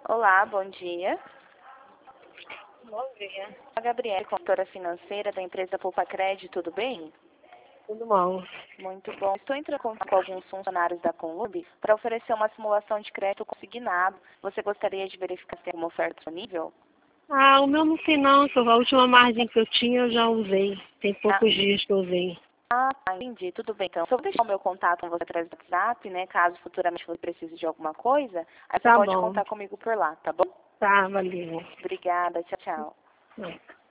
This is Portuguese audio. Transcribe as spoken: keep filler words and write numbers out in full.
Olá, bom dia. Bom dia. A Gabriela, consultora financeira da empresa Poupa Crédito, tudo bem? Tudo bom? Muito bom. Estou entrando em contato com alguns funcionários da Conlub para oferecer uma simulação de crédito consignado. Você gostaria de verificar se tem alguma oferta disponível? Ah, o meu não tem não, só a última margem que eu tinha eu já usei. Tem Ah, poucos dias que eu usei. ah, tá, entendi. Tudo bem, então. Se eu deixar o meu contato com você através do WhatsApp, né? Caso futuramente você precise de alguma coisa, aí você Tá pode bom. contar comigo por lá, tá bom? Tá, valeu. Obrigada. Tchau, tchau. Não.